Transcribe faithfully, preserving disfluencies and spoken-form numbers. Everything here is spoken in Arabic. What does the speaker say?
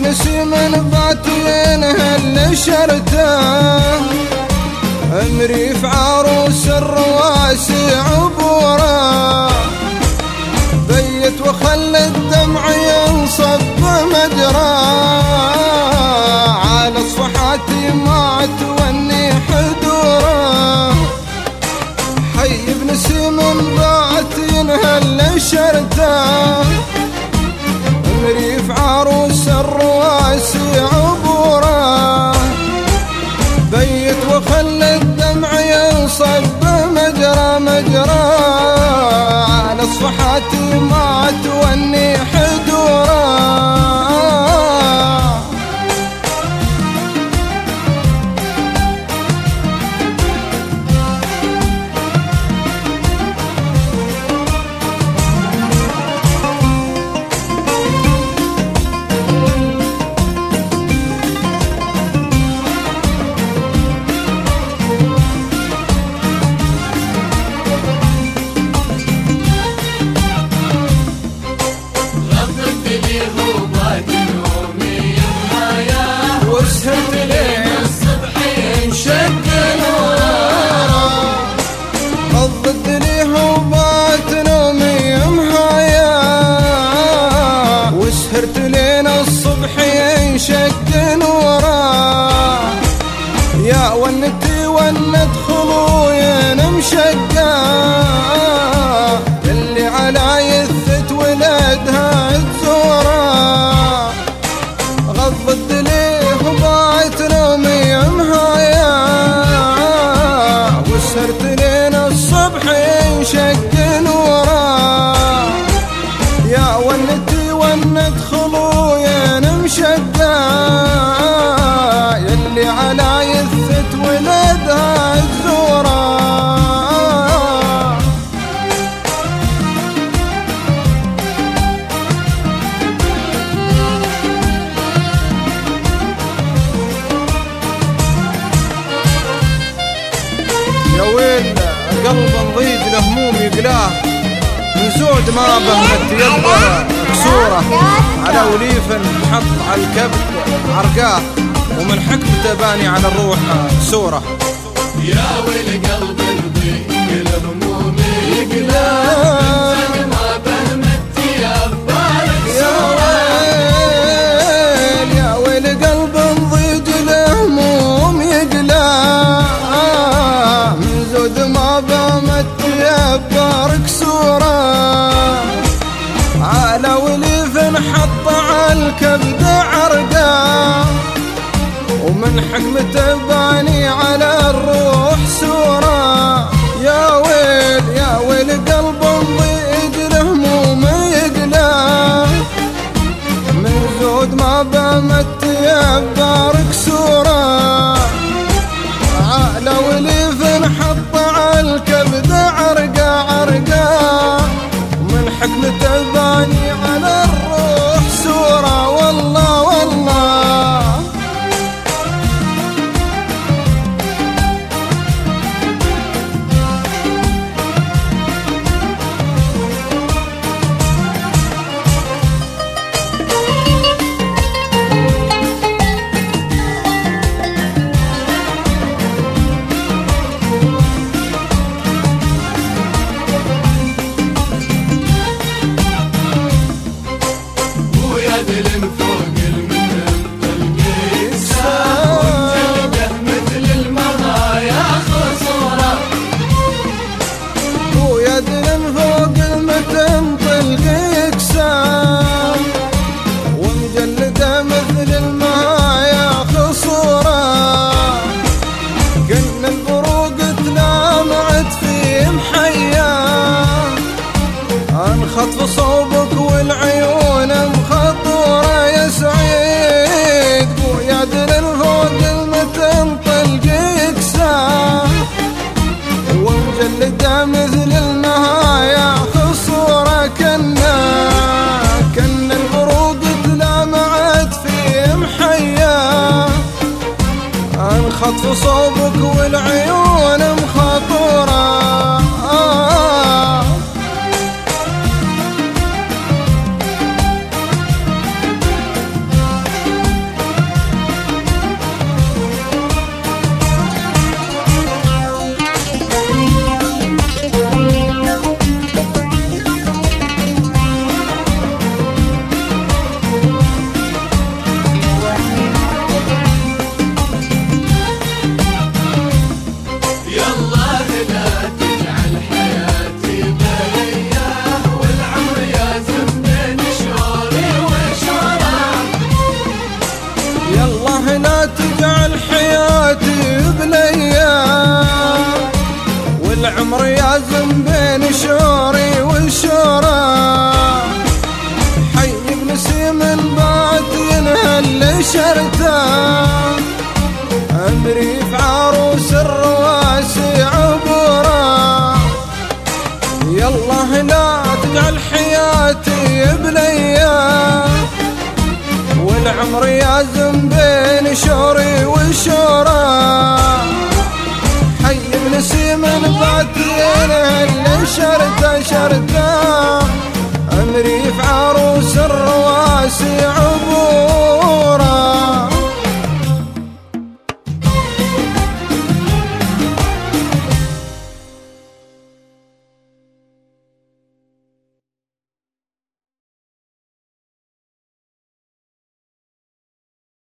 نسيم باتين هل شرته مريف عروس الرواسي عبوره بيت وخلى الدمع ينصب مجرى على صفحاتي ما توني حدوره حي بنسيم باتين هل شرته مريف عروس الرواسي عبوره بيت وخلى الدمع ينصب مجرى مجرى على صفحاتي ما توني حدوره شق وراه يا ونتي ونت خلوين مشقه اللي على يثت ولدها تزوره غضت ليه بات نومي مهايا وسهرت لين الصبح ينشق وراه يا ونتي ونت خلوين مشقه يلي على يثت ولدها تزوره يا ويل قلب نضيج لهموم يقلاه من زود ما به متيبه كسوره على وليف نحط على الكبد عرقاه ومن حكمته باني على الروح سوره يا ويل قلب نضيج لهموم يقلاه من ما به متيبه كسوره يا ويل قلب نضيج لهموم يقلاه من زود ما به متيبه كسوره على وليف نحط على الكبد عرقه ومن حكمته باني على الروح سوره يا ويل يا ويل قلب نضيج لهموم يقلاه من زود ما بمت يبار كسوره على وليف نحط على الكبد عرقه عرقه ومن حكمته باني على الروح سوره والله والله خطف صوبك والعيون مخطورة يا سعيد بويا دلن فوق المتن طلقيك سام ومجلدة مثل النهاية خصورة كنا كنا البروق تلامعت في محيا خطف صوبك والعيون مخطورة آه والعمر يازم بين شوري وشورا. حي بنسيم البات ينهل شرته، امري في عروس الرواسي عبورا. يالله لا تجعل حياتي بليا، والعمر يازم بين شوري وشورا. حي بنسيم البات ينهل شرته شرته،